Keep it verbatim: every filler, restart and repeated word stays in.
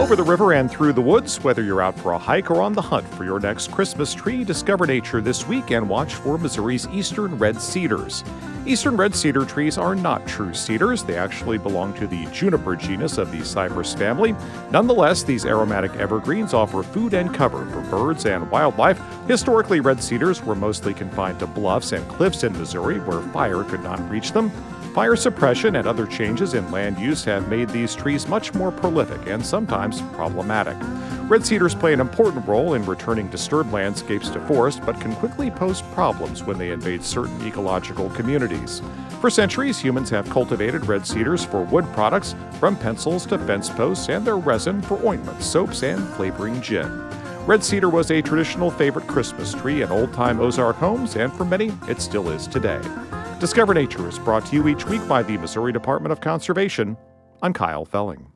Over the river and through the woods, whether you're out for a hike or on the hunt for your next Christmas tree, discover nature this week and watch for Missouri's eastern red cedars. Eastern red cedar trees are not true cedars. They actually belong to the juniper genus of the cypress family. Nonetheless, these aromatic evergreens offer food and cover for birds and wildlife. Historically, red cedars were mostly confined to bluffs and cliffs in Missouri where fire could not reach them. Fire suppression and other changes in land use have made these trees much more prolific and sometimes problematic. Red cedars play an important role in returning disturbed landscapes to forest, but can quickly pose problems when they invade certain ecological communities. For centuries, humans have cultivated red cedars for wood products, from pencils to fence posts, and their resin for ointments, soaps, and flavoring gin. Red cedar was a traditional favorite Christmas tree in old-time Ozark homes, and for many, it still is today. Discover Nature is brought to you each week by the Missouri Department of Conservation. I'm Kyle Felling.